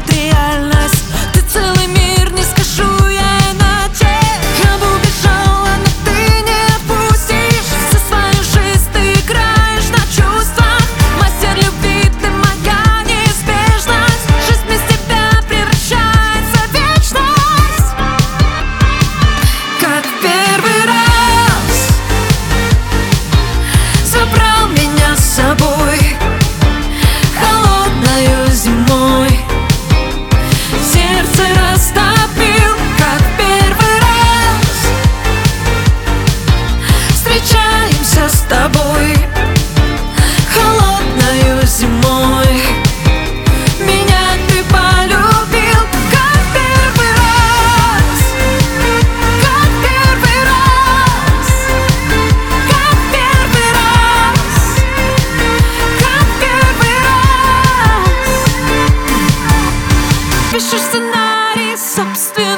реальность. Ты целый мир, не скажу я иначе. Я бы убежала, но ты не отпустишь. Всю свою жизнь ты играешь на чувствах. Мастер любви, ты моя неизбежность. Жизнь без тебя превращается в вечность. Как в первый раз забрал меня с собой холодною зимой. Сердце растопил, как в первый раз. Встречаемся с тобой холодною зимой. Меня ты полюбил, как в первый раз. Как в первый раз. Как в первый раз. Как в первый раз. Пишешь сценарий собственный.